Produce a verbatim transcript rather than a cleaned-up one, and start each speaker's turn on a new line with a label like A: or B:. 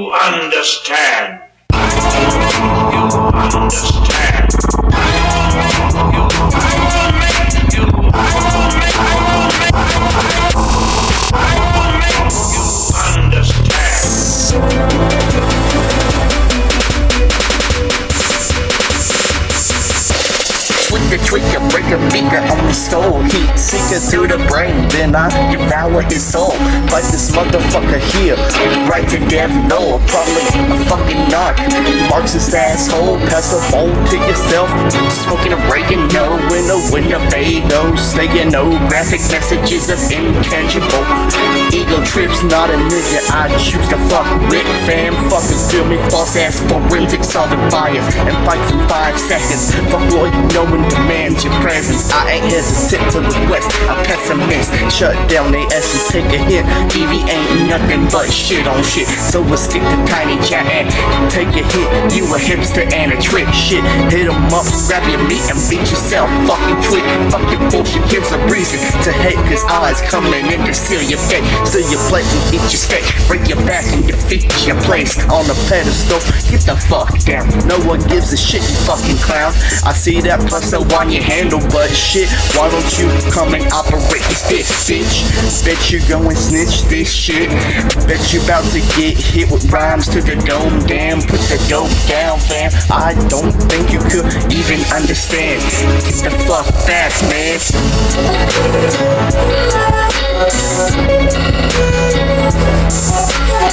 A: you understand? I will make you understand. I will make you, I will make you, I will make, I will make, I will make you understand.
B: With the trigger, breaker, beaker on the stove. Heat seeker through the brain, then I devour his soul. Like this motherfucker here, right to death, no. Probably a fucking narc, Marxist asshole. Pass the phone to yourself, smoking a Reagan, no. In a Winnebago, staying no. Graphic messages of intangible. Ego trips, not a nigga I choose to fuck with. Fam, fucking feel me, false ass forensic solving fires and fight in five seconds. Fuck boy, no one demands your presence. I ain't hesitant to request a pessimist. Shut down they essence, take a hit. E V ain't nothing but shit on shit. So let's stick to tiny chat and take a hit. You a hipster and a trick shit. Hit 'em up, grab your meat and beat yourself. Fucking tweak, fucking bullshit. Gives a reason to hate, cause eyes coming in to seal your fate. Steal your plate and eat your steak. Break your back and defeat your place on the pedestal. Get the fuck down. No one gives a shit, you fucking clown. I see that plus on your handle, but shit, why don't you come and operate this bitch, bitch? Bet you go and snitch this shit. Bet you about to get hit with rhymes to the dome. Damn, put the dope down, fam. I don't think you could even understand. Get the fuck back, man.